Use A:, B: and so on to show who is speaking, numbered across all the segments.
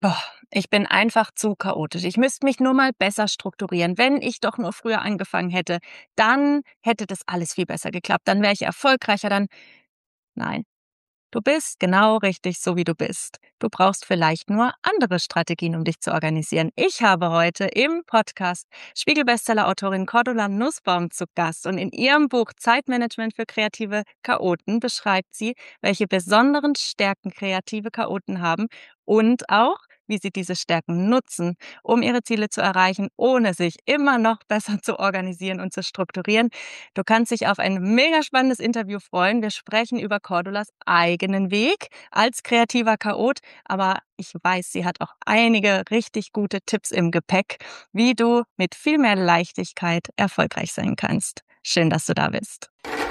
A: Oh, ich bin einfach zu chaotisch. Ich müsste mich nur mal besser strukturieren. Wenn ich doch nur früher angefangen hätte, dann hätte das alles viel besser geklappt. Dann wäre ich erfolgreicher. Nein. Du bist genau richtig, so wie du bist. Du brauchst vielleicht nur andere Strategien, um dich zu organisieren. Ich habe heute im Podcast Spiegel-Bestseller-Autorin Cordula Nussbaum zu Gast und in ihrem Buch Zeitmanagement für kreative Chaoten beschreibt sie, welche besonderen Stärken kreative Chaoten haben und auch, wie sie diese Stärken nutzen, um ihre Ziele zu erreichen, ohne sich immer noch besser zu organisieren und zu strukturieren. Du kannst dich auf ein mega spannendes Interview freuen. Wir sprechen über Cordulas eigenen Weg als kreativer Chaot, aber ich weiß, sie hat auch einige richtig gute Tipps im Gepäck, wie du mit viel mehr Leichtigkeit erfolgreich sein kannst. Schön, dass du da bist.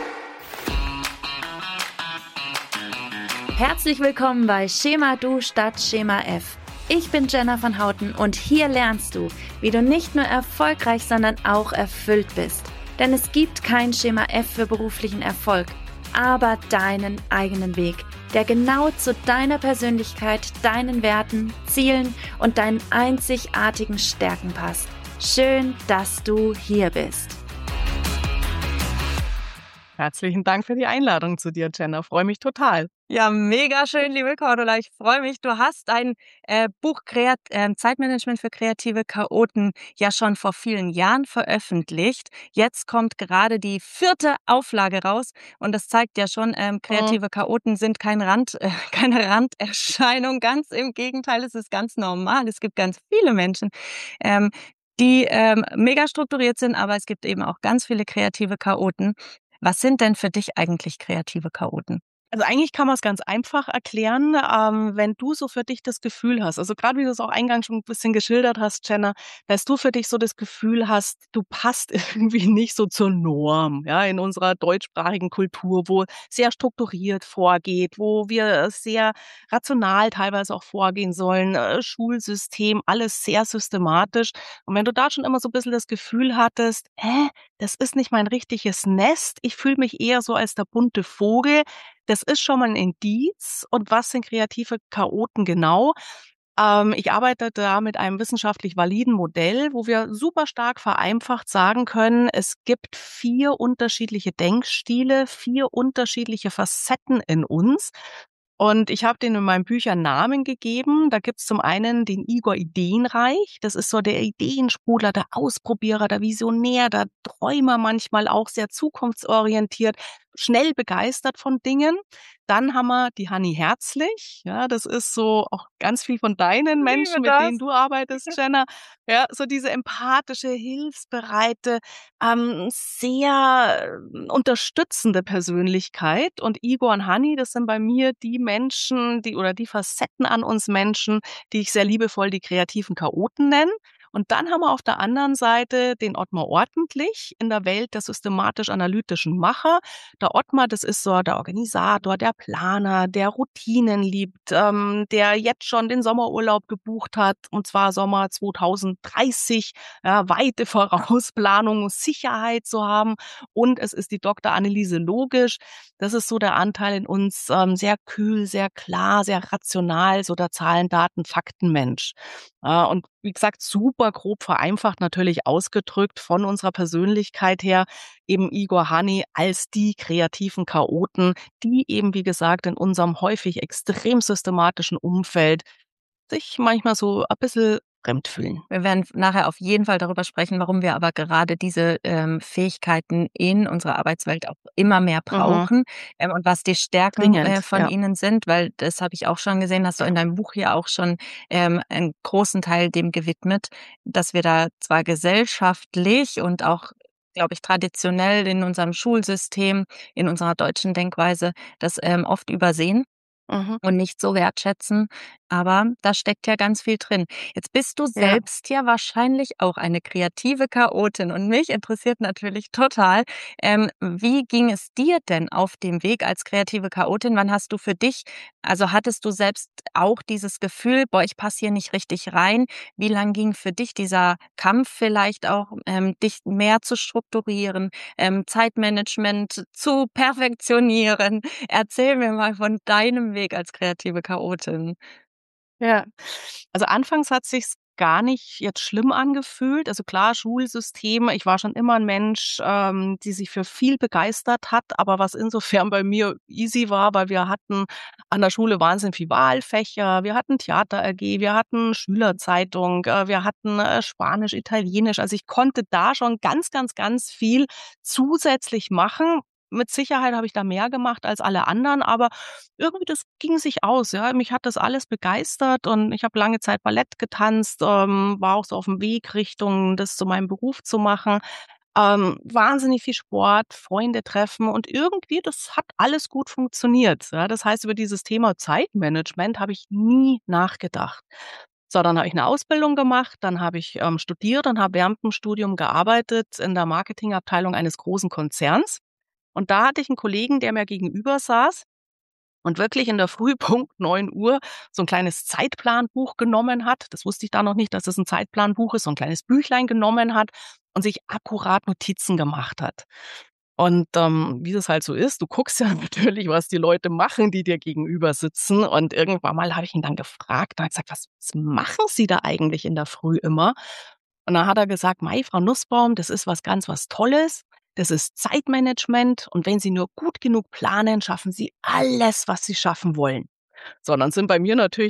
A: Herzlich willkommen bei Schema Du statt Schema F. Ich bin Jenna von Houten und hier lernst du, wie du nicht nur erfolgreich, sondern auch erfüllt bist. Denn es gibt kein Schema F für beruflichen Erfolg, aber deinen eigenen Weg, der genau zu deiner Persönlichkeit, deinen Werten, Zielen und deinen einzigartigen Stärken passt. Schön, dass du hier bist.
B: Herzlichen Dank für die Einladung zu dir, Jenna. Freue mich total.
A: Ja, mega schön, liebe Cordula. Ich freue mich. Du hast ein Buch Zeitmanagement für kreative Chaoten ja schon vor vielen Jahren veröffentlicht. Jetzt kommt gerade die 4. Auflage raus und das zeigt ja schon, kreative Chaoten sind keine Randerscheinung. Ganz im Gegenteil, es ist ganz normal. Es gibt ganz viele Menschen, die mega strukturiert sind, aber es gibt eben auch ganz viele kreative Chaoten. Was sind denn für dich eigentlich kreative Chaoten?
B: Also eigentlich kann man es ganz einfach erklären, wenn du so für dich das Gefühl hast, also gerade wie du es auch eingangs schon ein bisschen geschildert hast, Jenna, dass du für dich so das Gefühl hast, du passt irgendwie nicht so zur Norm, ja, in unserer deutschsprachigen Kultur, wo sehr strukturiert vorgeht, wo wir sehr rational teilweise auch vorgehen sollen, Schulsystem, alles sehr systematisch. Und wenn du da schon immer so ein bisschen das Gefühl hattest: das ist nicht mein richtiges Nest, ich fühle mich eher so als der bunte Vogel“, das ist schon mal 'n Indiz. Und was sind kreative Chaoten genau? Ich arbeite da mit einem wissenschaftlich validen Modell, wo wir super stark vereinfacht sagen können, es gibt 4 unterschiedliche Denkstile, 4 unterschiedliche Facetten in uns. Und ich habe denen in meinen Büchern Namen gegeben. Da gibt's zum einen den Igor Ideenreich. Das ist so der Ideensprudler, der Ausprobierer, der Visionär, der Träumer, manchmal auch sehr zukunftsorientiert, schnell begeistert von Dingen. Dann haben wir die Hanni Herzlich. Ja, das ist so auch ganz viel von deinen
A: Liebe
B: Menschen, mit
A: das.
B: denen du arbeitest, Jenna. Ja, so diese empathische, hilfsbereite, sehr unterstützende Persönlichkeit. Und Igor und Hanni, das sind bei mir die Menschen, die oder die Facetten an uns Menschen, die ich sehr liebevoll die kreativen Chaoten nenne. Und dann haben wir auf der anderen Seite den Ottmar Ordentlich in der Welt der systematisch-analytischen Macher. Der Ottmar, das ist so der Organisator, der Planer, der Routinen liebt, der jetzt schon den Sommerurlaub gebucht hat, und zwar Sommer 2030, ja, weite Vorausplanung, Sicherheit zu haben. Und es ist die Dr. Anneliese Logisch. Das ist so der Anteil in uns, sehr kühl, sehr klar, sehr rational, so der Zahlen, Daten, Faktenmensch. Und wie gesagt, super grob vereinfacht natürlich ausgedrückt von unserer Persönlichkeit her eben Igor Hanni als die kreativen Chaoten, die eben, wie gesagt, in unserem häufig extrem systematischen Umfeld sich manchmal so ein bisschen fremd fühlen.
A: Wir werden nachher auf jeden Fall darüber sprechen, warum wir aber gerade diese Fähigkeiten in unserer Arbeitswelt auch immer mehr
B: Mhm.
A: brauchen, und was die Stärken
B: Dringend,
A: von
B: ja.
A: ihnen sind, weil das habe ich auch schon gesehen, hast du in deinem Buch ja auch schon einen großen Teil dem gewidmet, dass wir da zwar gesellschaftlich und auch, glaube ich, traditionell in unserem Schulsystem, in unserer deutschen Denkweise das oft übersehen
B: Mhm.
A: und nicht so wertschätzen, aber da steckt ja ganz viel drin. Jetzt bist du
B: Ja.
A: selbst ja wahrscheinlich auch eine kreative Chaotin und mich interessiert natürlich total, wie ging es dir denn auf dem Weg als kreative Chaotin? Wann hast du für dich also, hattest du selbst auch dieses Gefühl: „Boah, ich passe hier nicht richtig rein?“ Wie lang ging für dich dieser Kampf vielleicht auch, dich mehr zu strukturieren, Zeitmanagement zu perfektionieren? Erzähl mir mal von deinem Weg als kreative Chaotin.
B: Ja. Also, anfangs hat sich's gar nicht jetzt schlimm angefühlt. Also, klar, Schulsystem, ich war schon immer ein Mensch, die sich für viel begeistert hat, aber was insofern bei mir easy war, weil wir hatten an der Schule wahnsinnig viel Wahlfächer, wir hatten Theater-AG, wir hatten Schülerzeitung, wir hatten, Spanisch, Italienisch. Also, ich konnte da schon ganz, ganz, ganz viel zusätzlich machen. Mit Sicherheit habe ich da mehr gemacht als alle anderen, aber irgendwie das ging sich aus, ja. Mich hat das alles begeistert und ich habe lange Zeit Ballett getanzt, war auch so auf dem Weg Richtung das zu meinem Beruf zu machen. Wahnsinnig viel Sport, Freunde treffen und irgendwie das hat alles gut funktioniert, ja. Das heißt, über dieses Thema Zeitmanagement habe ich nie nachgedacht. So, dann habe ich 'ne Ausbildung gemacht, dann habe ich, studiert und habe während dem Studium gearbeitet in der Marketingabteilung eines großen Konzerns. Und da hatte ich 'n Kollegen, der mir gegenüber saß und wirklich in der Früh Punkt 9 Uhr so 'n kleines Zeitplanbuch genommen hat. Das wusste ich da noch nicht, dass es 'n Zeitplanbuch ist, so 'n kleines Büchlein genommen hat und sich akkurat Notizen gemacht hat. Und, wie das halt so ist, du guckst ja natürlich, was die Leute machen, die dir gegenüber sitzen. Und irgendwann mal habe ich ihn dann gefragt, da habe ich gesagt: „Was machen Sie da eigentlich in der Früh immer?“ Und dann hat er gesagt: „Mei, Frau Nussbaum, das ist was Tolles. Das ist Zeitmanagement und wenn Sie nur gut genug planen, schaffen Sie alles, was Sie schaffen wollen.“ So, und dann sind bei mir natürlich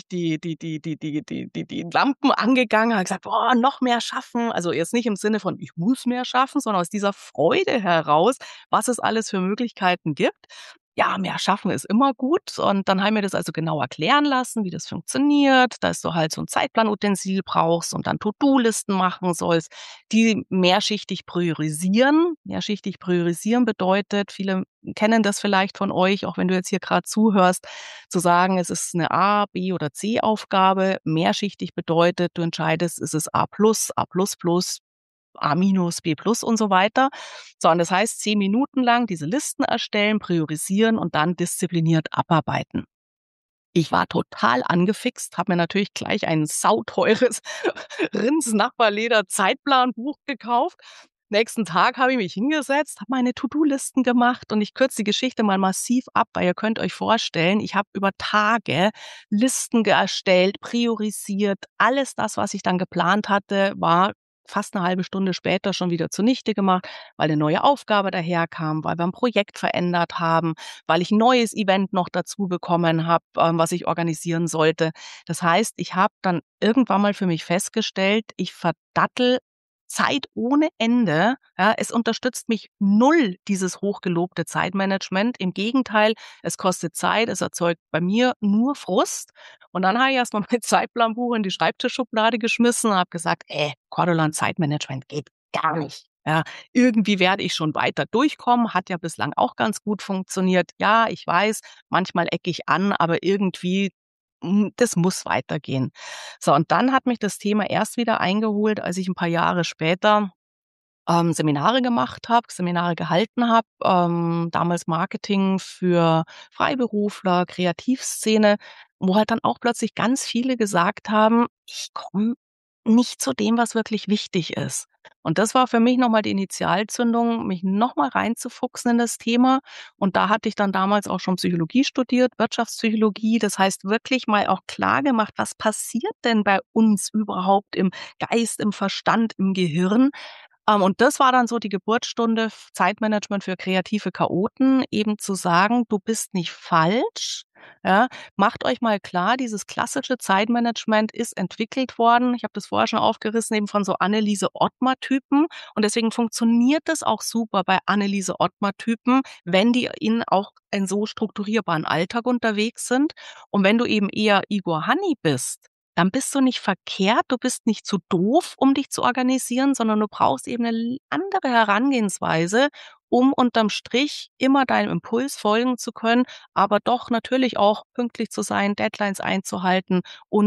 B: die Lampen angegangen, habe gesagt: „Boah, noch mehr schaffen.“ Also, jetzt nicht im Sinne von: „Ich muss mehr schaffen“, sondern aus dieser Freude heraus, was es alles für Möglichkeiten gibt. Ja, mehr schaffen ist immer gut und dann haben wir das also genau erklären lassen, wie das funktioniert, dass du halt so 'n Zeitplanutensil brauchst und dann To-do-Listen machen sollst, die mehrschichtig priorisieren. Mehrschichtig priorisieren bedeutet, viele kennen das vielleicht von euch, auch wenn du jetzt hier grad zuhörst, zu sagen, es ist 'ne A, B oder C-Aufgabe. Mehrschichtig bedeutet, du entscheidest, ist es A+, A++, A-, B+ und so weiter. So, und das heißt, 10 Minuten lang diese Listen erstellen, priorisieren und dann diszipliniert abarbeiten. Ich war total angefixt, habe mir natürlich gleich ein sauteures Rins-Nachbarleder-Zeitplanbuch gekauft. Nächsten Tag habe ich mich hingesetzt, habe meine To-do-Listen gemacht und ich kürze die Geschichte mal massiv ab, weil ihr könnt euch vorstellen, ich habe über Tage Listen erstellt, priorisiert. Alles das, was ich dann geplant hatte, war fast 'ne halbe Stunde später schon wieder zunichte gemacht, weil 'ne neue Aufgabe daherkam, weil wir 'n Projekt verändert haben, weil ich 'n neues Event noch dazu bekommen habe, was ich organisieren sollte. Das heißt, ich habe dann irgendwann mal für mich festgestellt, ich verdattel Zeit ohne Ende. Ja, es unterstützt mich null, dieses hochgelobte Zeitmanagement. Im Gegenteil, es kostet Zeit, es erzeugt bei mir nur Frust. Und dann habe ich erst mal mein Zeitplanbuch in die Schreibtischschublade geschmissen und habe gesagt: Cordolan, Zeitmanagement geht gar nicht. Ja, irgendwie werde ich schon weiter durchkommen, hat ja bislang auch ganz gut funktioniert. Ja, ich weiß, manchmal ecke ich an, aber irgendwie, das muss weitergehen. So, und dann hat mich das Thema erst wieder eingeholt, als ich 'n paar Jahre später, Seminare gemacht habe, Seminare gehalten habe, damals Marketing für Freiberufler, Kreativszene, wo halt dann auch plötzlich ganz viele gesagt haben: „Ich komme nicht zu dem, was wirklich wichtig ist.“ Und das war für mich noch mal die Initialzündung, mich noch mal reinzufuchsen in das Thema. Und da hatte ich dann damals auch schon Psychologie studiert, Wirtschaftspsychologie. Das heißt, wirklich mal auch klargemacht, was passiert denn bei uns überhaupt im Geist, im Verstand, im Gehirn? Und das war dann so die Geburtsstunde Zeitmanagement für kreative Chaoten, eben zu sagen: „Du bist nicht falsch, ja? Macht euch mal klar, dieses klassische Zeitmanagement ist entwickelt worden“, ich habe das vorher schon aufgerissen, eben von so Anneliese-Ottmar-Typen. Und deswegen funktioniert das auch super bei Anneliese-Ottmar-Typen, wenn die in auch einen so strukturierbaren Alltag unterwegs sind. Und wenn du eben eher Igor Hanni bist, dann bist du nicht verkehrt, du bist nicht zu doof, um dich zu organisieren, sondern du brauchst eben 'ne andere Herangehensweise, um unterm Strich immer deinem Impuls folgen zu können, aber doch natürlich auch pünktlich zu sein, Deadlines einzuhalten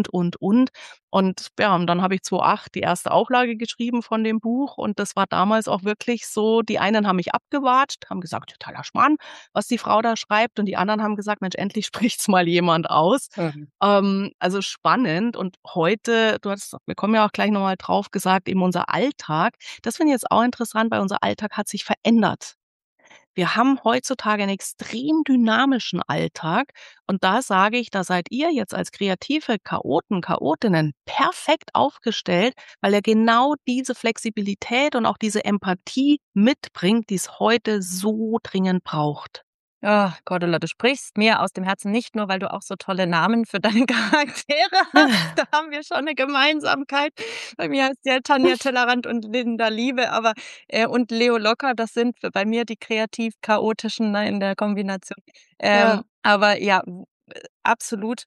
B: und. Und ja, und dann habe ich 2008 die erste Auflage geschrieben von dem Buch und das war damals auch wirklich so, die einen haben mich abgewatscht, haben gesagt: „Totaler Schmarrn, was die Frau da schreibt“, und die anderen haben gesagt: „Mensch, endlich spricht's mal jemand aus.“
C: Mhm.
B: Also spannend und heute, wir kommen ja auch gleich noch mal drauf gesagt, eben unser Alltag. Das finde ich jetzt auch interessant, weil unser Alltag hat sich verändert. Wir haben heutzutage einen extrem dynamischen Alltag und da sage ich, da seid ihr jetzt als kreative Chaoten, Chaotinnen perfekt aufgestellt, weil ihr genau diese Flexibilität und auch diese Empathie mitbringt, die es heute so dringend braucht.
A: Oh, Cordula, du sprichst mir aus dem Herzen, nicht nur, weil du auch so tolle Namen für deine Charaktere hast. Da haben wir schon eine Gemeinsamkeit. Bei mir heißt ja Tanja Tellerrand und Linda Liebe, aber und Leo Locker, das sind bei mir die kreativ chaotischen, ne, in der Kombination.
B: Ja.
A: Aber ja, absolut.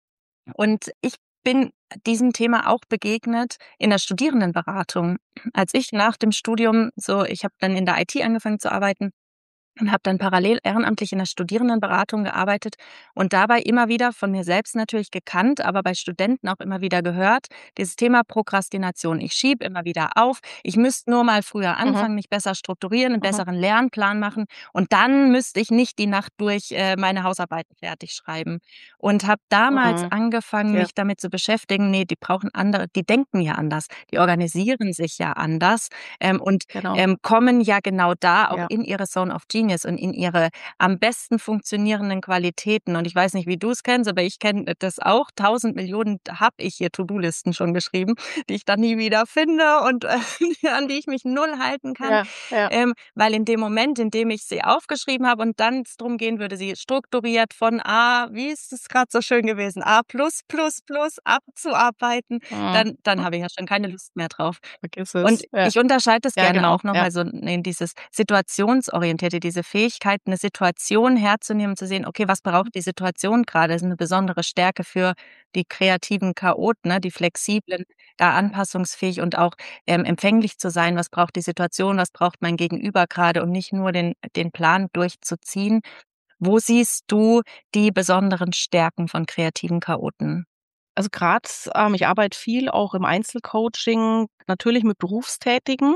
A: Und ich bin diesem Thema auch begegnet in der Studierendenberatung. Als ich nach dem Studium ich habe dann in der IT angefangen zu arbeiten und habe dann parallel ehrenamtlich in der Studierendenberatung gearbeitet und dabei immer wieder von mir selbst natürlich gekannt, aber bei Studenten auch immer wieder gehört, dieses Thema Prokrastination. Ich schiebe immer wieder auf. Ich müsste nur mal früher
B: Mhm.
A: anfangen, mich besser strukturieren, einen
B: Mhm.
A: besseren Lernplan machen und dann müsste ich nicht die Nacht durch meine Hausarbeiten fertig schreiben. Und habe damals
B: Mhm.
A: angefangen,
B: Ja,
A: mich damit zu beschäftigen, nee, die brauchen andere, die denken ja anders, die organisieren sich ja anders und
B: genau.
A: kommen ja genau da auch
B: Ja.
A: in ihre Zone of Genius und in ihre am besten funktionierenden Qualitäten. Und ich weiß nicht, wie du es kennst, aber ich kenne das auch. 1.000 Millionen habe ich hier To-do-Listen schon geschrieben, die ich dann nie wieder finde und an die ich mich null halten kann.
B: Ja, ja.
A: Weil in dem Moment, in dem ich sie aufgeschrieben habe und dann es drum gehen würde, sie strukturiert von A, wie ist es gerade so schön gewesen, A plus plus plus abzuarbeiten,
B: Mhm.
A: dann habe ich ja schon keine Lust mehr drauf.
B: Vergiss
A: Und
B: es. Ja.
A: ich unterscheide das
B: Ja,
A: gerne
B: genau.
A: auch noch
B: Ja.
A: mal so in dieses Situationsorientierte, diese Fähigkeit, 'ne Situation herzunehmen, zu sehen: „Okay, was braucht die Situation grade?“ Das ist 'ne besondere Stärke für die kreativen Chaoten, ne, die Flexiblen, da anpassungsfähig und auch, empfänglich zu sein. Was braucht die Situation? Was braucht mein Gegenüber grade? Und nicht nur den Plan durchzuziehen. Wo siehst du die besonderen Stärken von kreativen Chaoten?
B: Also grad, ich arbeite viel auch im Einzelcoaching, natürlich mit Berufstätigen.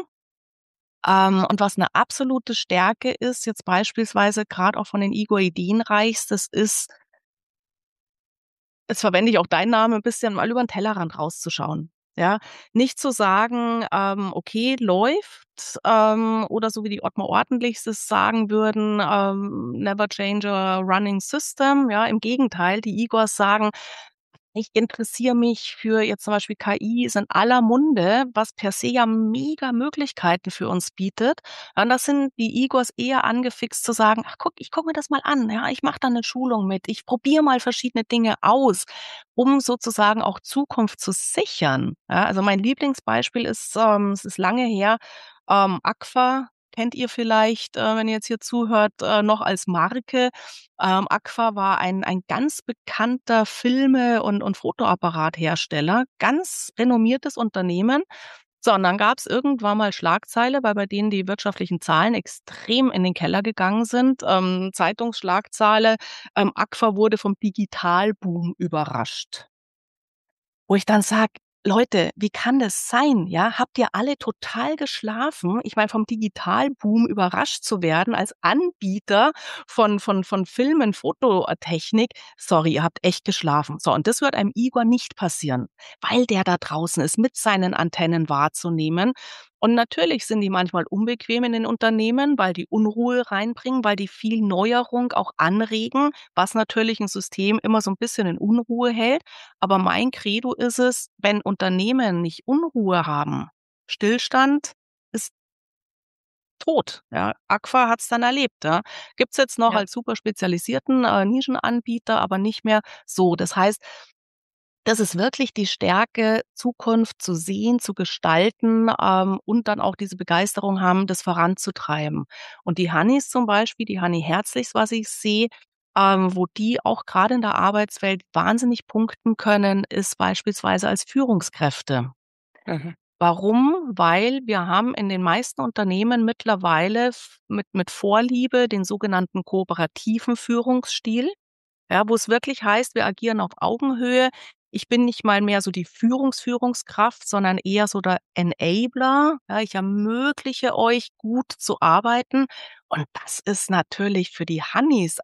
B: Und was 'ne absolute Stärke ist, jetzt beispielsweise grad auch von den Igor Ideenreichs, das ist, jetzt verwende ich auch deinen Namen 'n bisschen, mal über 'n Tellerrand rauszuschauen, ja? Nicht zu sagen, „Okay, läuft“, oder so wie die Ottmar Ordentlichs es sagen würden, „Never change a running system“, ja? Im Gegenteil, die Igors sagen: Ich interessiere mich für jetzt zum Beispiel KI ist in aller Munde, was per se ja mega Möglichkeiten für uns bietet. Und das sind die Igors eher angefixt zu sagen: „Ach guck, ich gucke mir das mal an, ja, ich mache da 'ne Schulung mit. Ich probiere mal verschiedene Dinge aus“, um sozusagen auch Zukunft zu sichern. Ja, also mein Lieblingsbeispiel ist, es ist lange her, Agfa kennt ihr vielleicht, wenn ihr jetzt hier zuhört, noch als Marke. Agfa war ein ganz bekannter Filme und Fotoapparathersteller, ganz renommiertes Unternehmen. So, und dann gab's irgendwann mal Schlagzeile, weil bei denen die wirtschaftlichen Zahlen extrem in den Keller gegangen sind. Zeitungsschlagzeile, Agfa wurde vom Digitalboom überrascht. Wo ich dann sage: „Leute, wie kann das sein, ja? Habt ihr alle total geschlafen?“ Ich meine, vom Digitalboom überrascht zu werden als Anbieter von Filmen, Fototechnik, sorry, ihr habt echt geschlafen. So, und das wird einem Igor nicht passieren, weil der da draußen ist, mit seinen Antennen wahrzunehmen. Und natürlich sind die manchmal unbequem in den Unternehmen, weil die Unruhe reinbringen, weil die viel Neuerung auch anregen, was natürlich 'n System immer so 'n bisschen in Unruhe hält. Aber mein Credo ist es, wenn Unternehmen nicht Unruhe haben, Stillstand ist tot, ja. Agfa hat's dann erlebt, ja. Gibt's jetzt noch
A: Ja.
B: als super spezialisierten, Nischenanbieter, aber nicht mehr so. Das heißt, das ist wirklich die Stärke, Zukunft zu sehen, zu gestalten, und dann auch diese Begeisterung haben, das voranzutreiben. Und die Hannis zum Beispiel, die Hanni Herzlichs, was ich sehe, wo die auch grade in der Arbeitswelt wahnsinnig punkten können, ist beispielsweise als Führungskräfte.
A: Mhm.
B: Warum? Weil wir haben in den meisten Unternehmen mittlerweile mit Vorliebe den sogenannten kooperativen Führungsstil. Ja, wo es wirklich heißt, wir agieren auf Augenhöhe. Ich bin nicht mal mehr so die Führungskraft, sondern eher so der Enabler. Ja, ich ermögliche euch, gut zu arbeiten. Und das ist natürlich für die Hannis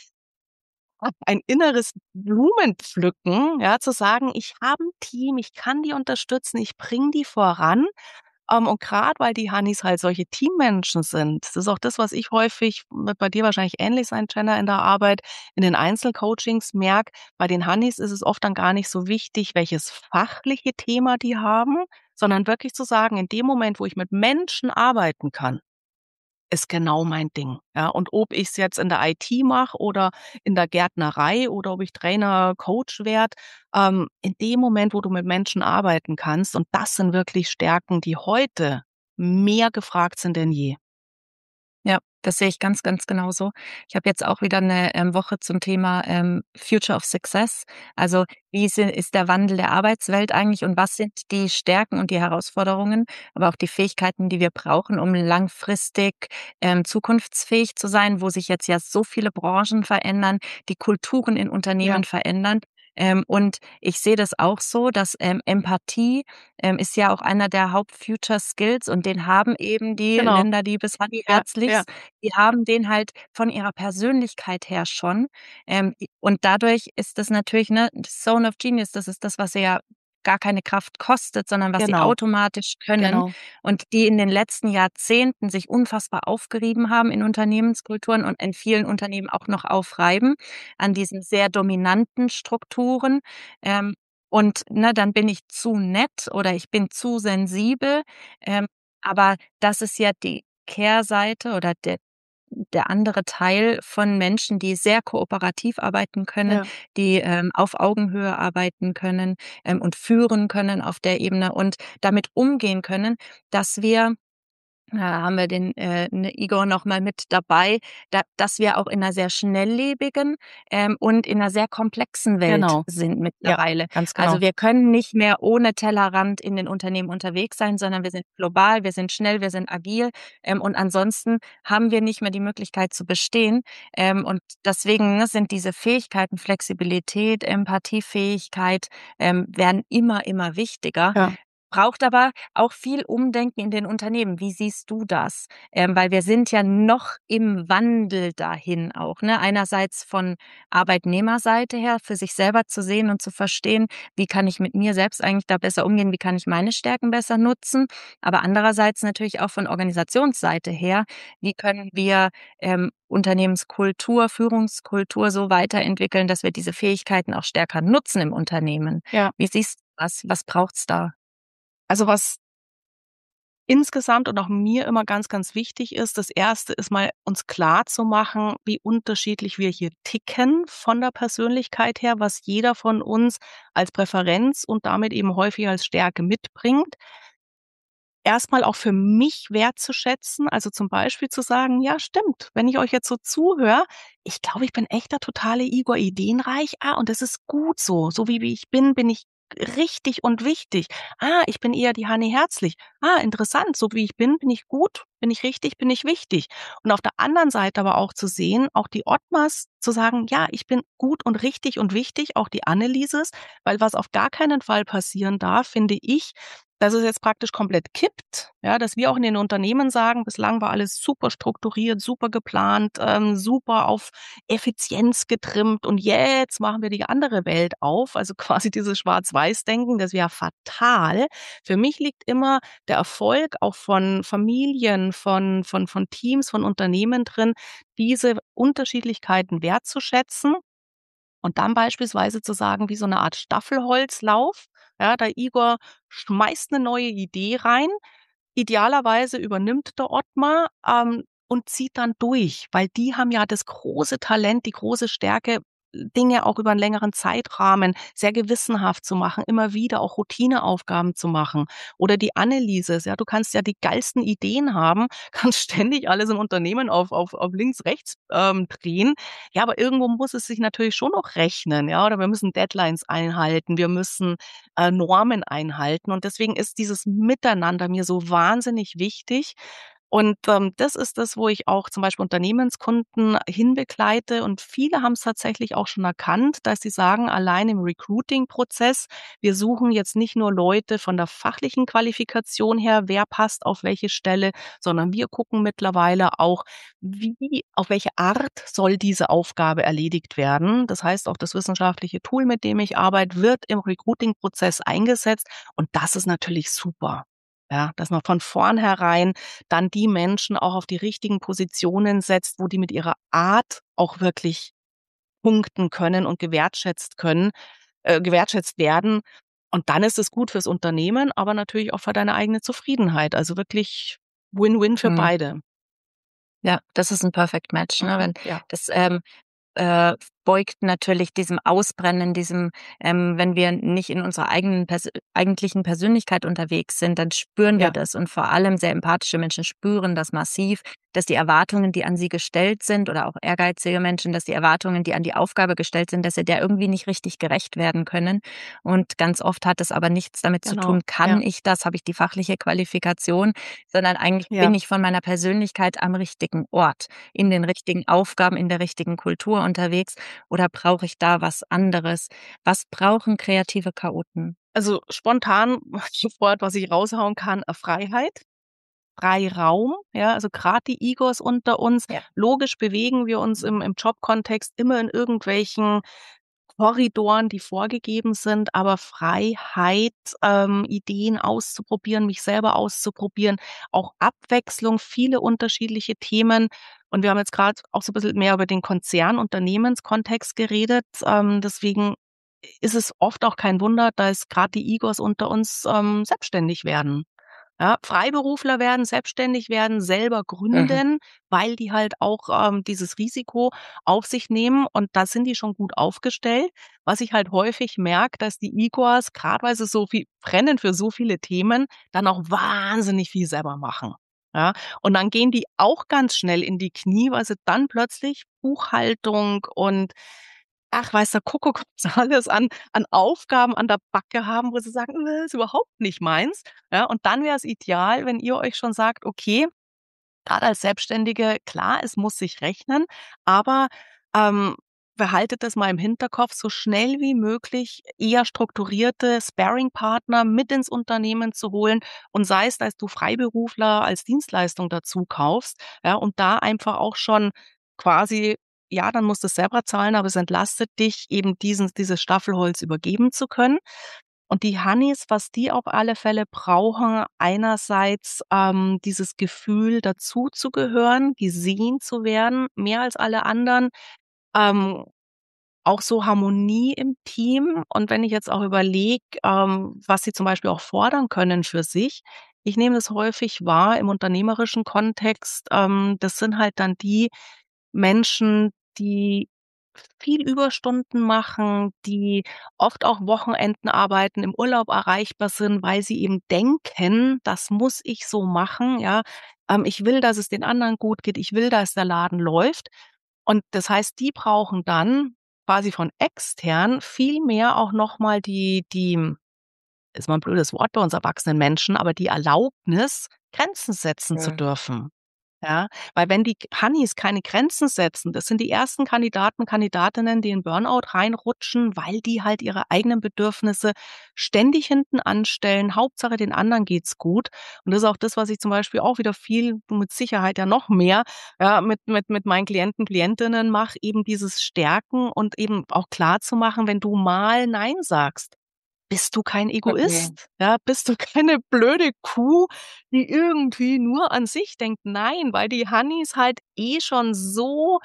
B: ein inneres Blumenpflücken, ja, zu sagen: „Ich habe 'n Team, ich kann die unterstützen, ich bringe die voran.“ Und gerade weil die Honeys halt solche Teammenschen sind, das ist auch das, was ich häufig, wird bei dir wahrscheinlich ähnlich sein, Jenna, in der Arbeit, in den Einzelcoachings merke, bei den Honeys ist es oft dann gar nicht so wichtig, welches fachliche Thema die haben, sondern wirklich zu sagen, in dem Moment, wo ich mit Menschen arbeiten kann, ist genau mein Ding. Ja, und ob ich es jetzt in der IT mache oder in der Gärtnerei oder ob ich Trainer, Coach werde, in dem Moment, wo du mit Menschen arbeiten kannst, und das sind wirklich Stärken, die heute mehr gefragt sind denn je.
A: Ja, das sehe ich ganz, ganz genauso. Ich habe jetzt auch wieder eine Woche zum Thema, Future of Success. Also, ist der Wandel der Arbeitswelt eigentlich und was sind die Stärken und die Herausforderungen, aber auch die Fähigkeiten, die wir brauchen, um langfristig, zukunftsfähig zu sein, wo sich jetzt ja so viele Branchen verändern, die Kulturen in
B: Ja,
A: Unternehmen verändern. Und ich sehe das auch so, dass, Empathie, ist ja auch einer der Haupt-Future Skills und den haben eben die
B: genau.
A: Linda Liebes-Honey
B: Ja, ja,
A: Herzlichs, die haben den halt von ihrer Persönlichkeit her schon. Und dadurch ist das natürlich, ne, Zone of Genius, das ist das, was sie ja gar keine Kraft kostet, sondern was sie
B: genau,
A: automatisch können
B: genau.
A: und die in den letzten Jahrzehnten sich unfassbar aufgerieben haben in Unternehmenskulturen und in vielen Unternehmen auch noch aufreiben an diesen sehr dominanten Strukturen. Ähm, und, ne, dann bin ich zu nett oder ich bin zu sensibel. Ähm, aber das ist ja die Kehrseite oder der andere Teil von Menschen, die sehr kooperativ arbeiten können,
B: Ja,
A: die, auf Augenhöhe arbeiten können, und führen können auf der Ebene und damit umgehen können, dass wir da haben wir den, ne, Igor noch mal mit dabei, dass wir auch in einer sehr schnelllebigen, und in einer sehr komplexen Welt
B: genau.
A: sind
B: Ja,
A: mittlerweile.
B: ganz genau.
A: Also, wir können nicht mehr ohne Tellerrand in den Unternehmen unterwegs sein, sondern wir sind global, wir sind schnell, wir sind agil, und ansonsten haben wir nicht mehr die Möglichkeit zu bestehen. Und deswegen, ne, sind diese Fähigkeiten, Flexibilität, Empathiefähigkeit, werden immer, immer wichtiger.
B: Ja.
A: Braucht aber auch viel Umdenken in den Unternehmen. Wie siehst du das? Weil wir sind ja noch im Wandel dahin auch, ne? Einerseits von Arbeitnehmerseite her, für sich selber zu sehen und zu verstehen, wie kann ich mit mir selbst eigentlich da besser umgehen, wie kann ich meine Stärken besser nutzen? Aber andererseits natürlich auch von Organisationsseite her, wie können wir, Unternehmenskultur, Führungskultur so weiterentwickeln, dass wir diese Fähigkeiten auch stärker nutzen im Unternehmen?
B: Ja.
A: Wie siehst du das? Was braucht's da?
B: Also, was insgesamt und auch mir immer ganz, ganz wichtig ist, das Erste ist mal, uns klar zu machen, wie unterschiedlich wir hier ticken von der Persönlichkeit her, was jeder von uns als Präferenz und damit eben häufig als Stärke mitbringt. Erstmal auch für mich wertzuschätzen, also zum Beispiel zu sagen: „Ja, stimmt, wenn ich euch jetzt so zuhöre, ich glaube, ich bin echt der totale Igor ideenreich. Ah, und das ist gut so. So wie ich bin ich richtig und wichtig. Ah, ich bin eher die Hanne Herzlich. Ah, interessant, so wie ich bin ich gut, bin ich richtig, bin ich wichtig.“ Und auf der anderen Seite aber auch zu sehen, auch die Ottmars zu sagen: „Ja, ich bin gut und richtig und wichtig“, auch die Annelieses, weil was auf gar keinen Fall passieren darf, finde ich, dass es jetzt praktisch komplett kippt, ja, dass wir auch in den Unternehmen sagen, bislang war alles super strukturiert, super geplant, super auf Effizienz getrimmt und jetzt machen wir die andere Welt auf. Also quasi dieses Schwarz-Weiß-Denken, das wäre fatal. Für mich liegt immer der Erfolg auch von Familien, von Teams, von Unternehmen drin, diese Unterschiedlichkeiten wertzuschätzen und dann beispielsweise zu sagen, wie so 'ne Art Staffelholzlauf, ja, der Igor schmeißt 'ne neue Idee rein. Idealerweise übernimmt der Ottmar, und zieht dann durch, weil die haben ja das große Talent, die große Stärke, Dinge auch über 'n längeren Zeitrahmen sehr gewissenhaft zu machen, immer wieder auch Routineaufgaben zu machen. Oder die Annelieses, ja, du kannst ja die geilsten Ideen haben, kannst ständig alles im Unternehmen auf links, rechts, drehen. Ja, aber irgendwo muss es sich natürlich schon noch rechnen, ja, oder wir müssen Deadlines einhalten, wir müssen, Normen einhalten und deswegen ist dieses Miteinander mir so wahnsinnig wichtig. Und, das ist das, wo ich auch zum Beispiel Unternehmenskunden hinbegleite und viele haben es tatsächlich auch schon erkannt, dass sie sagen, allein im Recruiting-Prozess, wir suchen jetzt nicht nur Leute von der fachlichen Qualifikation her, wer passt auf welche Stelle, sondern wir gucken mittlerweile auch, wie auf welche Art soll diese Aufgabe erledigt werden. Das heißt, auch das wissenschaftliche Tool, mit dem ich arbeite, wird im Recruiting-Prozess eingesetzt und das ist natürlich super. Ja, dass man von vornherein dann die Menschen auch auf die richtigen Positionen setzt, wo die mit ihrer Art auch wirklich punkten können und gewertschätzt werden. Und dann ist es gut fürs Unternehmen, aber natürlich auch für deine eigene Zufriedenheit. Also wirklich Win-Win für
A: Mhm.
B: beide.
A: Ja, das ist 'n Perfect Match, ne?
B: Mhm,
A: Wenn
B: ja,
A: das, beugt natürlich diesem Ausbrennen, diesem wenn wir nicht in unserer eigentlichen Persönlichkeit unterwegs sind, dann spüren wir
B: ja,
A: das. Und vor allem sehr empathische Menschen spüren das massiv, dass die Erwartungen, die an sie gestellt sind oder auch ehrgeizige Menschen, dass die Erwartungen, die an die Aufgabe gestellt sind, dass sie der irgendwie nicht richtig gerecht werden können. Und ganz oft hat es aber nichts damit zu
B: genau.
A: tun: „Kann
B: Ja,
A: ich das? Habe ich die fachliche Qualifikation?", sondern eigentlich
B: ja.
A: bin ich von meiner Persönlichkeit am richtigen Ort, in den richtigen Aufgaben, in der richtigen Kultur unterwegs, oder brauche ich da was anderes? Was brauchen kreative Chaoten?
B: Also spontan sofort, was ich raushauen kann, Freiheit. Freiraum, ja, also gerade die Egos unter uns.
A: Ja.
B: Logisch bewegen wir uns im Jobkontext immer in irgendwelchen Korridoren, die vorgegeben sind, aber Freiheit, Ideen auszuprobieren, mich selber auszuprobieren, auch Abwechslung, viele unterschiedliche Themen. Und wir haben jetzt gerade auch so ein bisschen mehr über den Konzern-Unternehmenskontext geredet. Deswegen ist es oft auch kein Wunder, dass gerade die Egos unter uns, selbstständig werden. Ja, Freiberufler werden, selbstständig werden, selber
A: Mhm.
B: gründen, weil die halt auch, dieses Risiko auf sich nehmen und da sind die schon gut aufgestellt. Was ich halt häufig merke, dass die Igors, grad weil sie so viel brennen für so viele Themen, dann auch wahnsinnig viel selber machen. Ja, und dann gehen die auch ganz schnell in die Knie, weil sie dann plötzlich Buchhaltung und ach, weiß der Kuckuck was alles an Aufgaben an der Backe haben, wo sie sagen: ist überhaupt nicht meins." Ja, und dann wäre es ideal, wenn ihr euch schon sagt: „Okay, grade als Selbstständige, klar, es muss sich rechnen, aber, ähm, behaltet das mal im Hinterkopf, so schnell wie möglich eher strukturierte Sparringpartner mit ins Unternehmen zu holen und sei es, dass du Freiberufler als Dienstleistung dazu kaufst, ja, und da einfach auch schon quasi ja, dann musst du's selber zahlen, aber es entlastet dich, eben dieses Staffelholz übergeben zu können. Und die Honeys, was die auf alle Fälle brauchen, einerseits, dieses Gefühl, dazuzugehören, gesehen zu werden, mehr als alle anderen, ähm, auch so Harmonie im Team. Und wenn ich jetzt auch überlege, was sie zum Beispiel auch fordern können für sich. Ich nehme das häufig wahr im unternehmerischen Kontext. Das sind halt dann die Menschen, die viel Überstunden machen, die oft auch Wochenenden arbeiten, im Urlaub erreichbar sind, weil sie eben denken: „Das muss ich so machen, ja. Ich will, dass es den anderen gut geht. Ich will, dass der Laden läuft." Und das heißt, die brauchen dann quasi von extern viel mehr auch noch mal die ist mal 'n blödes Wort bei uns erwachsenen Menschen, aber die Erlaubnis, Grenzen setzen zu
A: Mhm.
B: dürfen. Ja, weil wenn die Honeys keine Grenzen setzen, das sind die ersten Kandidaten, Kandidatinnen, die in Burnout reinrutschen, weil die halt ihre eigenen Bedürfnisse ständig hinten anstellen. Hauptsache den anderen geht's gut. Und das ist auch das, was ich zum Beispiel auch wieder viel, mit Sicherheit ja noch mehr, ja, mit meinen Klienten, Klientinnen mache, eben dieses Stärken und eben auch klar zu machen, wenn du mal nein sagst, bist du kein
A: Okay.
B: Egoist? Ja, bist du keine blöde Kuh, die irgendwie nur an sich denkt? Nein, weil die Honeys halt eh schon so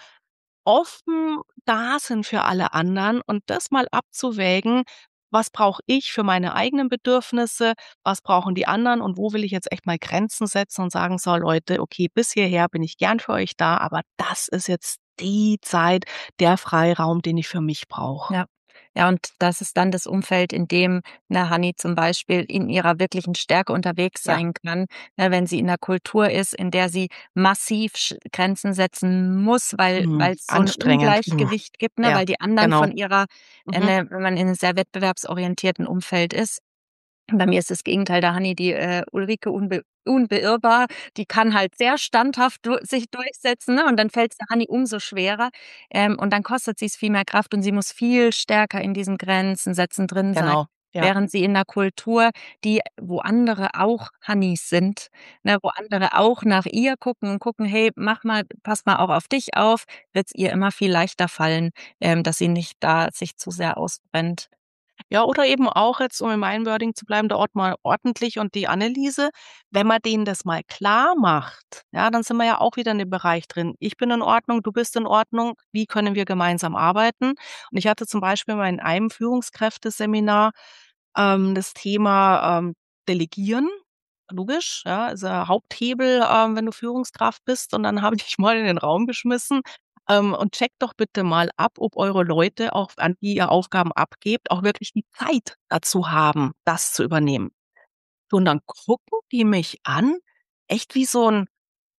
B: offen da sind für alle anderen und das mal abzuwägen, was brauche ich für meine eigenen Bedürfnisse, was brauchen die anderen und wo will ich jetzt echt mal Grenzen setzen und sagen: „So Leute, okay, bis hierher bin ich gern für euch da, aber das ist jetzt die Zeit, der Freiraum, den ich für mich brauche."
A: Ja. Ja, und das ist dann das Umfeld, in dem 'ne Honey zum Beispiel in ihrer wirklichen Stärke unterwegs
B: Ja,
A: sein kann, ne, wenn sie in 'ner Kultur ist, in der sie massiv Grenzen setzen muss, weil es so 'n
B: anstrengend.
A: Ungleichgewicht gibt, ne,
B: Ja,
A: weil die anderen
B: genau.
A: von ihrer
B: Mhm.
A: ne, wenn man in 'nem sehr wettbewerbsorientierten Umfeld ist. Bei mir ist das Gegenteil der Honey, die, Ulrike unbeirrbar, die kann halt sehr standhaft sich durchsetzen, ne, und dann fällt's der Honey umso schwerer, und dann kostet sie's viel mehr Kraft und sie muss viel stärker in diesen Grenzen setzen drin sein,
B: Genau, ja.
A: während sie in 'ner Kultur, wo andere auch Honeys sind, ne, wo andere auch nach ihr gucken und gucken: „Hey, mach mal pass mal auch auf dich auf", wird's ihr immer viel leichter fallen, dass sie nicht da sich zu sehr ausbrennt.
B: Ja, oder eben auch jetzt, um in meinem Wording zu bleiben, der Ort mal ordentlich und die Anneliese. Wenn man denen das mal klar macht, ja, dann sind wir ja auch wieder in dem Bereich drin. Ich bin in Ordnung, du bist in Ordnung. Wie können wir gemeinsam arbeiten? Und ich hatte zum Beispiel mal in einem Führungskräfteseminar das Thema Delegieren. Logisch, ja, ist ja Haupthebel, wenn du Führungskraft bist. Und dann habe ich mal in den Raum geschmissen, und checkt doch bitte mal ab, ob eure Leute, auch an die ihr Aufgaben abgebt, auch wirklich die Zeit dazu haben, das zu übernehmen. So, und dann gucken die mich an, echt wie so 'n,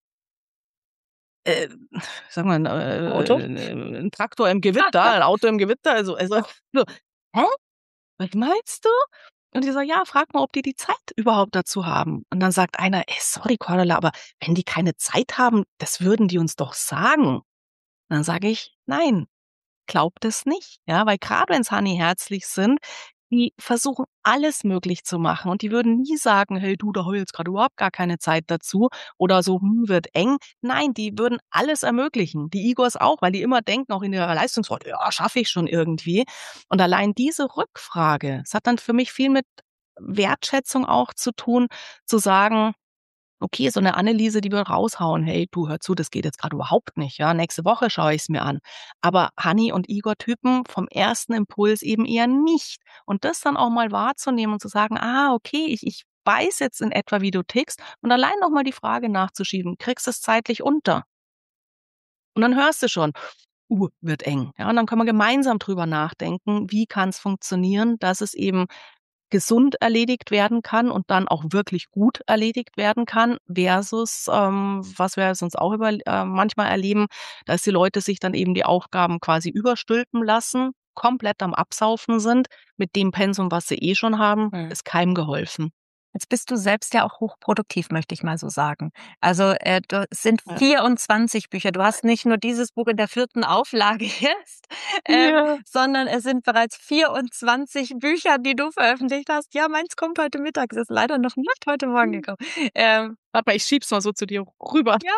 B: äh, sagen wir,
A: Auto?
B: 'n Traktor im Gewitter, ein Auto im Gewitter, also so: „Hä? Was meinst du?“ Und die so: „Ja, frag mal, ob die Zeit überhaupt dazu haben.“ Und dann sagt einer: „Ey, sorry, Cordula, aber wenn die keine Zeit haben, das würden die uns doch sagen.“ Und dann sage ich: „Nein, glaubt es nicht, ja, weil grad wenn's Honey herzlich sind, die versuchen alles möglich zu machen und die würden nie sagen: „Hey du, da habe ich jetzt grad überhaupt gar keine Zeit dazu“ oder so: wird eng.“ Nein, die würden alles ermöglichen. Die Igors auch, weil die immer denken, auch in ihrer Leistungsfreude: „Ja, schaffe ich schon irgendwie.“ Und allein diese Rückfrage, es hat dann für mich viel mit Wertschätzung auch zu tun, zu sagen: Okay, so 'ne Anneliese, die wird raushauen: „Hey, du, hör zu, das geht jetzt grad überhaupt nicht, ja? Nächste Woche schaue ich's mir an.“ Aber Hanni und Igor-Typen vom ersten Impuls eben eher nicht. Und das dann auch mal wahrzunehmen und zu sagen: „Ah, okay, ich weiß jetzt in etwa, wie du tickst“, und allein noch mal die Frage nachzuschieben: „Kriegst du's zeitlich unter?“ Und dann hörst du schon: wird eng.“ Ja, und dann können wir gemeinsam drüber nachdenken, wie kann's funktionieren, dass es eben gesund erledigt werden kann und dann auch wirklich gut erledigt werden kann versus, was wir sonst auch manchmal erleben, dass die Leute sich dann eben die Aufgaben quasi überstülpen lassen, komplett am Absaufen sind. Mit dem Pensum, was sie eh schon haben,
A: Mhm.
B: ist keinem geholfen.
A: Jetzt bist du selbst ja auch hochproduktiv, möchte ich mal so sagen. Also, es sind
B: Ja.
A: 24 Bücher. Du hast nicht nur dieses Buch in der 4. Auflage jetzt,
B: Ja.
A: sondern es sind bereits 24 Bücher, die du veröffentlicht hast. Ja, meins kommt heute Mittag. Es ist leider noch nicht heute Morgen gekommen. Ähm,
B: Warte mal, ich schieb's mal so zu dir rüber.
A: ja.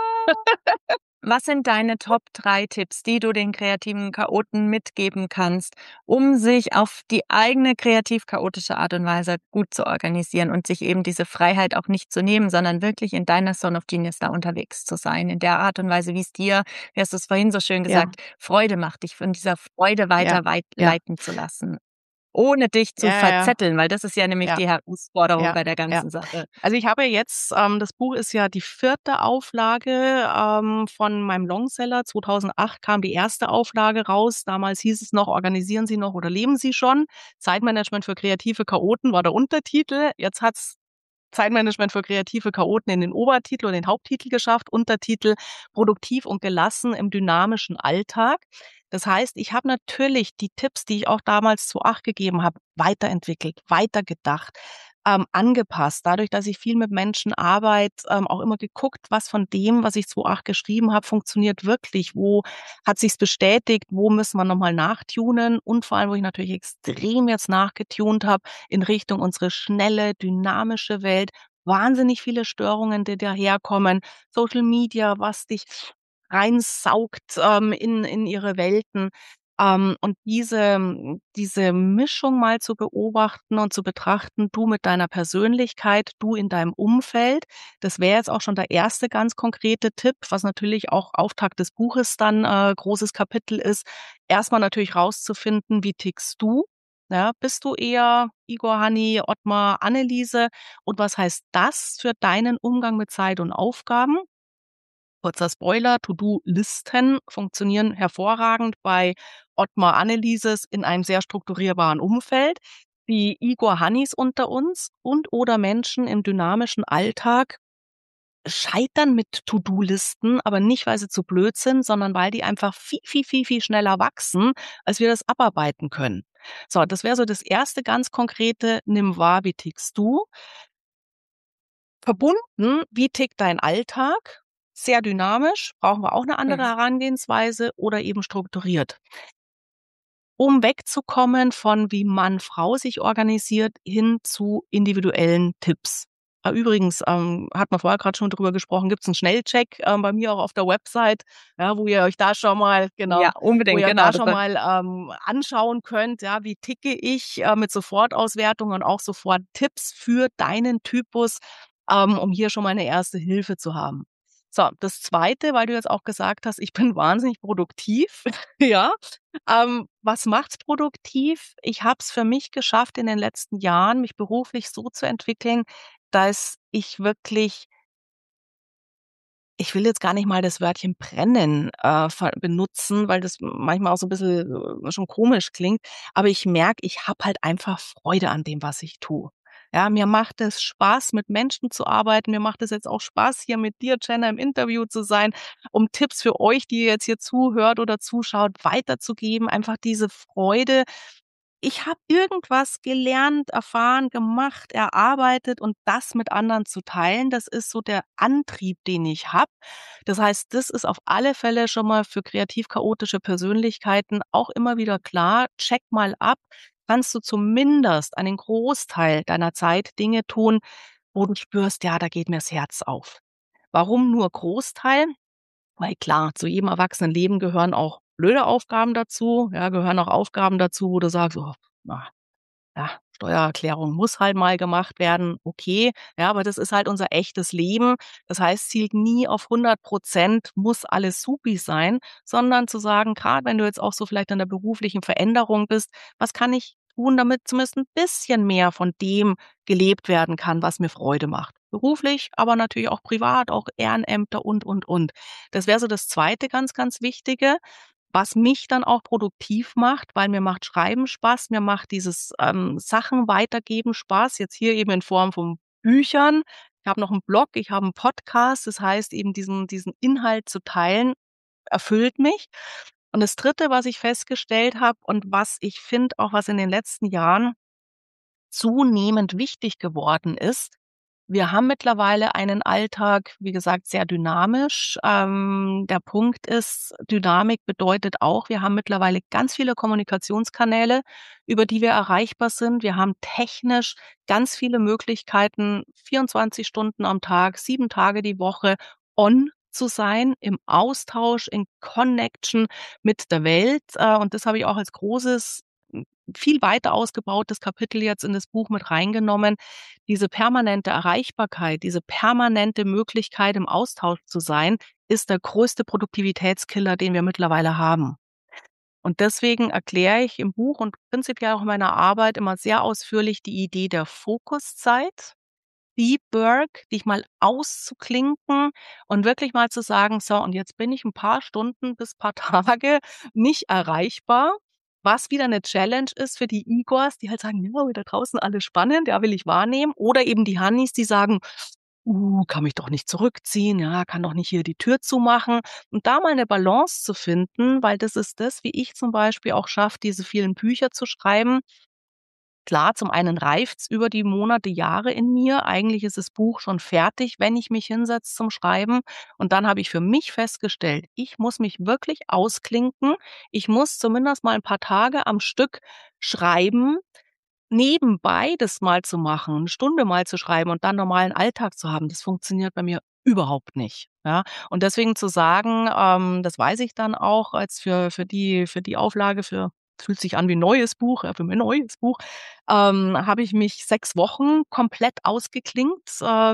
A: Was sind deine Top 3 Tipps, die du den kreativen Chaoten mitgeben kannst, um sich auf die eigene kreativ-chaotische Art und Weise gut zu organisieren und sich eben diese Freiheit auch nicht zu nehmen, sondern wirklich in deiner Zone of Genius da unterwegs zu sein, in der Art und Weise, wie es dir, wie hast du es vorhin so schön
B: Ja,
A: gesagt, Freude macht, dich von dieser Freude
B: ja,
A: weiter
B: ja,
A: leiten zu lassen, ohne dich zu
B: ja, ja,
A: verzetteln, weil das ist ja nämlich
B: ja,
A: die Herausforderung
B: ja,
A: bei der
B: ja.
A: ganzen Sache.
B: Also, ich habe ja jetzt das Buch ist ja die 4. Auflage, von meinem Longseller. 2008 kam die erste Auflage raus. Damals hieß es noch: „Organisieren Sie noch oder leben Sie schon?“ Zeitmanagement für kreative Chaoten war der Untertitel. Jetzt hat's Zeitmanagement für kreative Chaoten in den Obertitel und den Haupttitel geschafft. Untertitel: „Produktiv und gelassen im dynamischen Alltag“. Das heißt, ich habe natürlich die Tipps, die ich auch damals zu 8 gegeben habe, weiterentwickelt, weitergedacht, angepasst. Dadurch, dass ich viel mit Menschen arbeite, auch immer geguckt, was von dem, was ich 2008 geschrieben habe, funktioniert wirklich. Wo hat sich's bestätigt? Wo müssen wir noch mal nachtunen? Und vor allem, wo ich natürlich extrem jetzt nachgetunt habe, in Richtung unsere schnelle, dynamische Welt. Wahnsinnig viele Störungen, die daherkommen. Social Media, was dich reinsaugt, in ihre Welten. Und diese Mischung mal zu beobachten und zu betrachten, du mit deiner Persönlichkeit, du in deinem Umfeld. Das wäre jetzt auch schon der erste ganz konkrete Tipp, was natürlich auch Auftakt des Buches dann, großes Kapitel ist. Erstmal natürlich rauszufinden, wie tickst du? Ja, bist du eher Igor, Hanni, Ottmar, Anneliese? Und was heißt das für deinen Umgang mit Zeit und Aufgaben? Kurzer Spoiler, To-do-Listen funktionieren hervorragend bei Ottmar Annelieses in einem sehr strukturierbaren Umfeld. Die Igor Hannis unter uns und oder Menschen im dynamischen Alltag scheitern mit To-do-Listen, aber nicht, weil sie zu blöd sind, sondern weil die einfach viel, viel, viel, viel schneller wachsen, als wir das abarbeiten können. So, das wäre so das erste ganz konkrete: Nimm wahr, wie tickst du? Verbunden, wie tickt dein Alltag? Sehr dynamisch, brauchen wir auch 'ne andere
A: Mhm.
B: Herangehensweise oder eben strukturiert. Um wegzukommen von wie Mann, Frau sich organisiert, hin zu individuellen Tipps. Übrigens, hat man vorher gerade schon drüber gesprochen, gibt's 'n Schnellcheck, bei mir auch auf der Website, ja, wo ihr euch da schon mal
A: Ja,
B: wo
A: unbedingt,
B: ihr
A: genau,
B: da
A: das
B: schon
A: war
B: mal, anschauen könnt, ja, wie ticke ich, mit Sofortauswertung und auch sofort Tipps für deinen Typus, um hier schon mal 'ne erste Hilfe zu haben. So, das Zweite, weil du jetzt auch gesagt hast, ich bin wahnsinnig produktiv, ja. Was macht's produktiv? Ich habe es für mich geschafft, in den letzten Jahren mich beruflich so zu entwickeln, dass ich wirklich, ich will jetzt gar nicht mal das Wörtchen brennen, ver benutzen, weil das manchmal auch so 'n bisschen, schon komisch klingt, aber ich merke, ich habe halt einfach Freude an dem, was ich tue. Ja, mir macht es Spaß, mit Menschen zu arbeiten. Mir macht es jetzt auch Spaß, hier mit dir, Jenna, im Interview zu sein, um Tipps für euch, die ihr jetzt hier zuhört oder zuschaut, weiterzugeben. Einfach diese Freude, ich habe irgendwas gelernt, erfahren, gemacht, erarbeitet und das mit anderen zu teilen, das ist so der Antrieb, den ich habe. Das heißt, das ist auf alle Fälle schon mal für kreativ-chaotische Persönlichkeiten auch immer wieder klar. Check mal ab, kannst du zumindest einen Großteil deiner Zeit Dinge tun, wo du spürst, ja, da geht mir das Herz auf. Warum nur Großteil? Weil klar, zu jedem Erwachsenenleben gehören auch blöde Aufgaben dazu, ja, gehören auch Aufgaben dazu, wo du sagst: „Oh, na ja, Steuererklärung muss halt mal gemacht werden, okay, ja, aber das ist halt unser echtes Leben. Das heißt, zielt nie auf 100% muss alles supi sein, sondern zu sagen, grad wenn du jetzt auch so vielleicht in der beruflichen Veränderung bist, was kann ich tun, damit zumindest 'n bisschen mehr von dem gelebt werden kann, was mir Freude macht? Beruflich, aber natürlich auch privat, auch Ehrenämter und. Das wäre so das Zweite ganz, ganz Wichtige, was mich dann auch produktiv macht, weil mir macht Schreiben Spaß, mir macht dieses, Sachen weitergeben Spaß, jetzt hier eben in Form von Büchern. Ich habe noch 'n Blog, ich habe 'n Podcast, das heißt eben diesen Inhalt zu teilen, erfüllt mich. Und das Dritte, was ich festgestellt habe und was ich finde, auch was in den letzten Jahren zunehmend wichtig geworden ist. Wir haben mittlerweile einen Alltag, wie gesagt, sehr dynamisch. Der Punkt ist, Dynamik bedeutet auch, wir haben mittlerweile ganz viele Kommunikationskanäle, über die wir erreichbar sind. Wir haben technisch ganz viele Möglichkeiten, 24 Stunden am Tag, 7 Tage die Woche on zu sein, im Austausch, in Connection mit der Welt. Und das habe ich auch als großes, viel weiter ausgebautes Kapitel jetzt in das Buch mit reingenommen. Diese permanente Erreichbarkeit, diese permanente Möglichkeit, im Austausch zu sein, ist der größte Produktivitätskiller, den wir mittlerweile haben. Und deswegen erkläre ich im Buch und prinzipiell auch in meiner Arbeit immer sehr ausführlich die Idee der Fokuszeit, Deep Work, dich mal auszuklinken und wirklich mal zu sagen: „So, und jetzt bin ich 'n paar Stunden bis paar Tage nicht erreichbar“, was wieder 'ne Challenge ist für die Igors, die halt sagen: „Ja, da draußen alles spannend, ja, will ich wahrnehmen.“ Oder eben die Hannis, die sagen: kann mich doch nicht zurückziehen, ja, kann doch nicht hier die Tür zumachen.“ Und da mal 'ne Balance zu finden, weil das ist das, wie ich zum Beispiel auch schaffe, diese vielen Bücher zu schreiben. Klar, zum einen reift's über die Monate, Jahre in mir. Eigentlich ist das Buch schon fertig, wenn ich mich hinsetze zum Schreiben. Und dann habe ich für mich festgestellt, ich muss mich wirklich ausklinken. Ich muss zumindest mal 'n paar Tage am Stück schreiben, nebenbei das mal zu machen, 'ne Stunde mal zu schreiben und dann normalen Alltag zu haben. Das funktioniert bei mir überhaupt nicht, ja? Und deswegen zu sagen, das weiß ich dann auch als für die Auflage für, fühlt sich an wie 'n neues Buch, ja, für mein neues Buch, habe ich mich 6 Wochen komplett ausgeklinkt,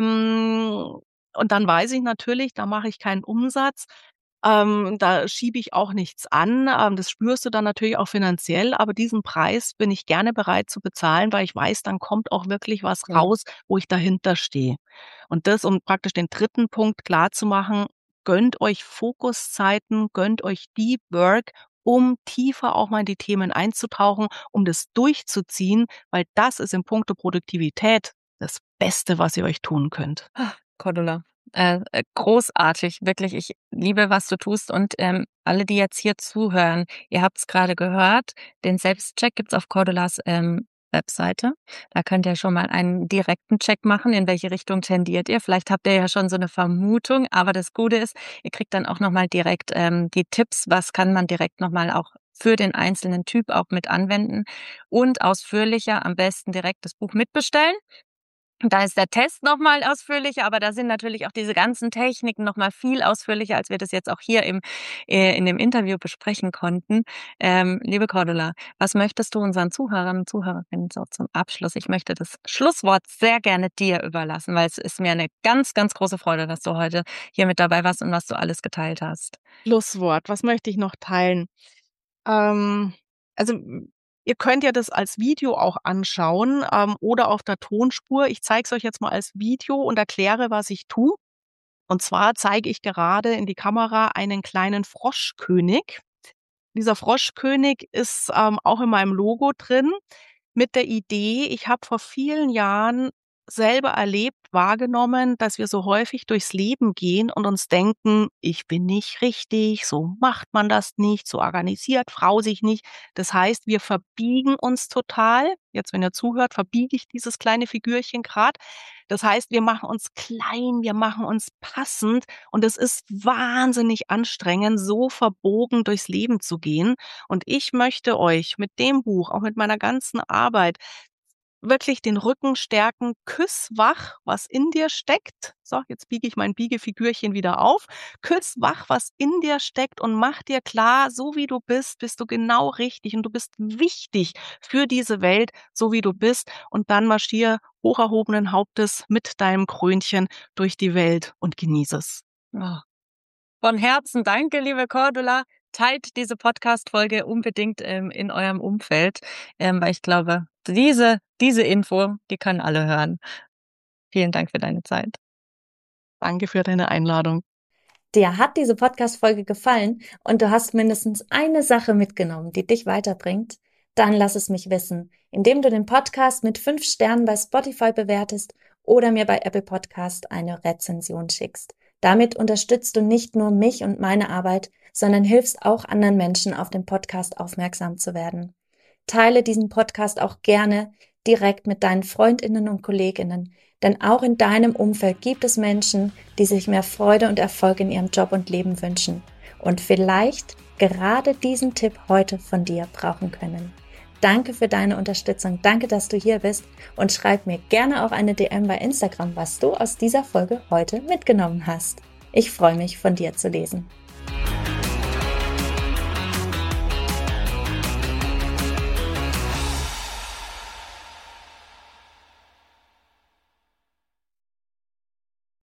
B: und dann weiß ich natürlich, da mache ich keinen Umsatz. Da schiebe ich auch nichts an. Das spürst du dann natürlich auch finanziell, aber diesen Preis bin ich gerne bereit zu bezahlen, weil ich weiß, dann kommt auch wirklich was
A: ja.
B: raus, wo ich dahinter stehe. Und das, um praktisch den dritten Punkt klarzumachen, gönnt euch Fokuszeiten, gönnt euch Deep Work, um tiefer auch mal in die Themen einzutauchen, um das durchzuziehen, weil das ist in puncto Produktivität das Beste, was ihr euch tun könnt.
A: Cordula, großartig, wirklich. Ich liebe, was du tust und, alle, die jetzt hier zuhören, ihr habt's grade gehört, den Selbstcheck gibt's auf Cordulas, Webseite. Da könnt ihr schon mal einen direkten Check machen, in welche Richtung tendiert ihr. Vielleicht habt ihr ja schon so 'ne Vermutung, aber das Gute ist, ihr kriegt dann auch noch mal direkt, die Tipps, was kann man direkt noch mal auch für den einzelnen Typ auch mit anwenden und ausführlicher am besten direkt das Buch mitbestellen. Da ist der Test nochmal ausführlicher, aber da sind natürlich auch diese ganzen Techniken nochmal viel ausführlicher, als wir das jetzt auch hier in dem Interview besprechen konnten. Liebe Cordula, was möchtest du unseren Zuhörern und Zuhörerinnen so zum Abschluss? Ich möchte das Schlusswort sehr gerne dir überlassen, weil es ist mir eine ganz, ganz große Freude, dass du heute hier mit dabei warst und was du alles geteilt hast.
B: Schlusswort, was möchte ich noch teilen? Ähm, also, ihr könnt ja das als Video auch anschauen, oder auf der Tonspur. Ich zeige es euch jetzt mal als Video und erkläre, was ich tue. Und zwar zeige ich gerade in die Kamera einen kleinen Froschkönig. Dieser Froschkönig ist, auch in meinem Logo drin mit der Idee, ich habe vor vielen Jahren selber erlebt, wahrgenommen, dass wir so häufig durchs Leben gehen und uns denken: „Ich bin nicht richtig, so macht man das nicht, so organisiert Frau sich nicht.“ Das heißt, wir verbiegen uns total. Jetzt, wenn ihr zuhört, verbiege ich dieses kleine Figürchen grad. Das heißt, wir machen uns klein, wir machen uns passend und es ist wahnsinnig anstrengend, so verbogen durchs Leben zu gehen. Und ich möchte euch mit dem Buch, auch mit meiner ganzen Arbeit, wirklich den Rücken stärken. Küss wach, was in dir steckt. So, jetzt biege ich mein Biegefigürchen wieder auf. Küss wach, was in dir steckt und mach dir klar, so wie du bist du genau richtig und du bist wichtig für diese Welt, so wie du bist. Und dann marschier hoch erhobenen Hauptes mit deinem Krönchen durch die Welt und genieße es.
A: Oh. Von Herzen danke, liebe Cordula. Teilt diese Podcast-Folge unbedingt in eurem Umfeld, weil ich glaube, diese Info, die können alle hören. Vielen Dank für deine Zeit.
B: Danke für deine Einladung.
C: Dir hat diese Podcast-Folge gefallen und du hast mindestens eine Sache mitgenommen, die dich weiterbringt? Dann lass es mich wissen, indem du den Podcast mit 5 Sternen bei Spotify bewertest oder mir bei Apple Podcast eine Rezension schickst. Damit unterstützt du nicht nur mich und meine Arbeit, sondern hilfst auch anderen Menschen, auf den Podcast aufmerksam zu werden. Teile diesen Podcast auch gerne direkt mit deinen Freundinnen und Kolleginnen, denn auch in deinem Umfeld gibt es Menschen, die sich mehr Freude und Erfolg in ihrem Job und Leben wünschen und vielleicht gerade diesen Tipp heute von dir brauchen können. Danke für deine Unterstützung, danke, dass du hier bist und schreib mir gerne auch eine DM bei Instagram, was du aus dieser Folge heute mitgenommen hast. Ich freue mich, von dir zu lesen.